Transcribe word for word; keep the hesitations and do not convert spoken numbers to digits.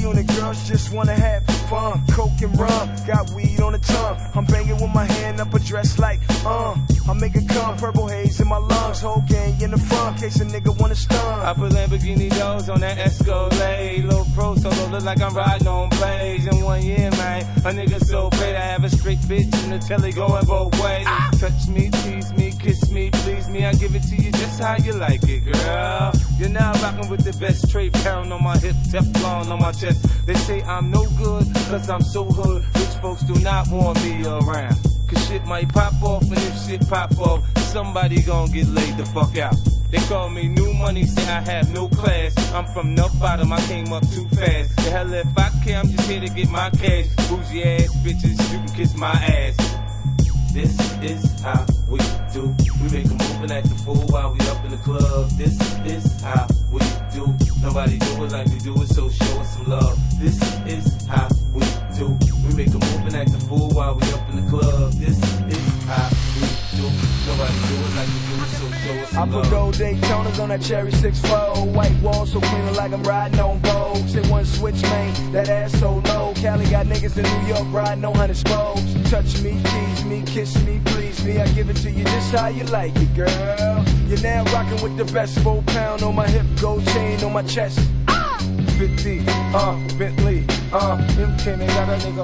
unit, girls just wanna have fun. Coke and rum, got weed on the tongue. I'm banging with my hand up a dress like, uh. I make it come, purple haze in my lungs. Whole gang in the front, case a nigga wanna stun. I put Lamborghini doors on that Escalade. Low pro solo, look like I'm riding on blades. In one year, man, a nigga so great. I have a straight bitch in the telly going both ways. Ah. Touch me, tease me, kiss me, please me. I give it to you just how you like it, girl. You're now rocking with the best. Trade pound on my hip, Teflon on my chest. They say I'm no good, cause I'm so hood. Rich folks do not want me around. Cause shit might pop off, and if shit pop off, somebody gon' get laid the fuck out. They call me new money, say I have no class. I'm from the bottom, I came up too fast. The hell if I care, I'm just here to get my cash. Bougie ass bitches, you can kiss my ass. This is how we do. We make a move and act a fool while we up in the club. This is how we do. Nobody do it like we do it, so show us some love. This is how we do. We make a move and act a fool while we up in the club. This is how we do. Nobody do it like we do it, so show us some love. I put gold Daytonas on that cherry six four. White walls so clean like I'm riding on Vogue. Say one switch, man, that ass so low. Cali got niggas in New York riding on hundred spokes. Touch me, tease me, kiss me, please me. I give it to you just how you like it, girl. You're now rocking with the best. Four pound on my hip, gold chain on my chest. fifty, uh, Bentley, uh, them can they got a nigga